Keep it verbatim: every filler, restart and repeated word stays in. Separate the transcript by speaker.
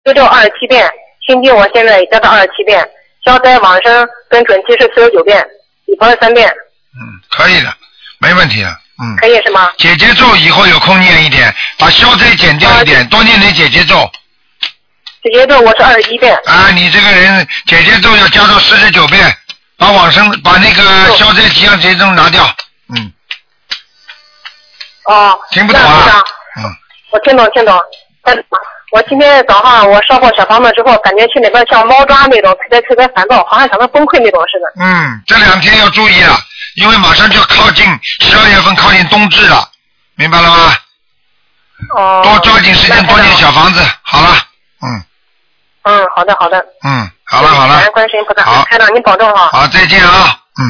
Speaker 1: 节奏二十七遍，心经我现在也加到二十七遍，消灾往生跟准提是四十九遍，礼佛是三遍。
Speaker 2: 嗯，可以的，没问题的。嗯，
Speaker 1: 可以是吗？
Speaker 2: 姐姐咒以后有空念一点，把消灾减掉一点，多念点姐姐咒。
Speaker 1: 姐姐咒我是二十一遍。
Speaker 2: 啊，你这个人姐姐咒要加到四十九遍，把往生把那个消灾吉祥姐姐咒拿掉。嗯。
Speaker 1: 哦。
Speaker 2: 听不懂啊？嗯。
Speaker 1: 我听懂听懂。我今天早上我烧过小房子之后，感觉心里边像猫抓那种，特别特别烦躁，好像想到崩溃那种似的。
Speaker 2: 嗯，这两天要注意了，因为马上就要靠近十二月份，靠近冬至了，明白了吗？
Speaker 1: 哦。
Speaker 2: 多抓紧时间，多建小房子。好了，嗯。
Speaker 1: 嗯，好的好的。
Speaker 2: 嗯，好了好了。
Speaker 1: 感恩观世音菩萨。
Speaker 2: 好，
Speaker 1: 台长您保重哈。
Speaker 2: 好，再见啊。